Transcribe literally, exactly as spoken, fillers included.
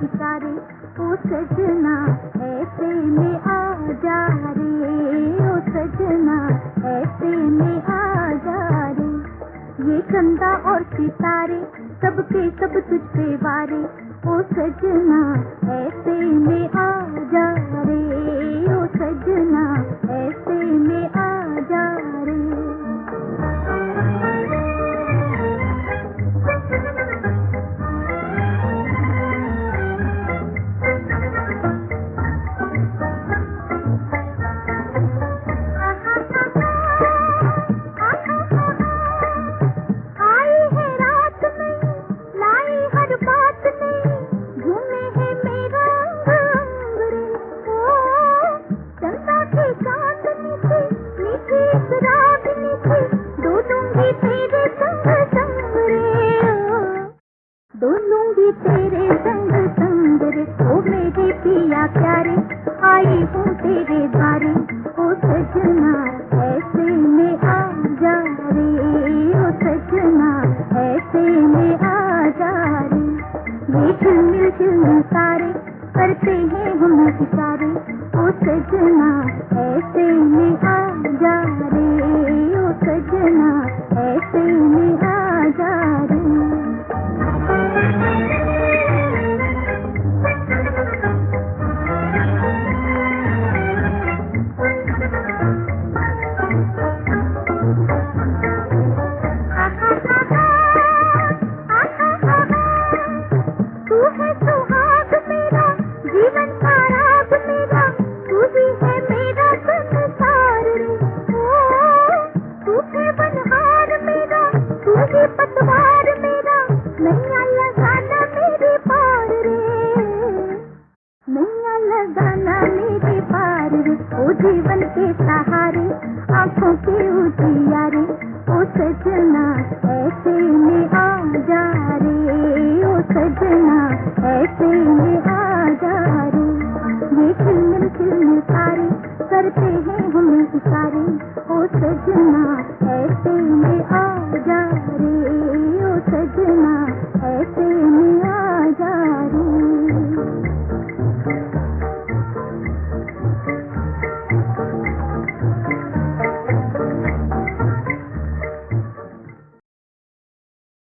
इशारे, ओ सजना ऐसे में आ जा रे, ओ सजना ऐसे में आ जा रे। ये चंदा और सितारे सबके सब तुझ पे वारे, ओ सजना ऐसे में आ जा रे, ओ सजना ऐसे में आ जा रे। डोलूंगी तेरे संग संग रे, ओ मेरे पिया प्यारे, आई हूँ तेरे द्वारे, ओ सजना ऐसे में आ जा रे, ओ सजना ऐसे में आ जा रे। ये झिलमिल झिलमिल तारे करते हैं हम इशारे, ओ सजना ऐसे में आ जा रे, ओ सजना ऐसे में आ जा रे। तू है सुहाग मेरा जीवन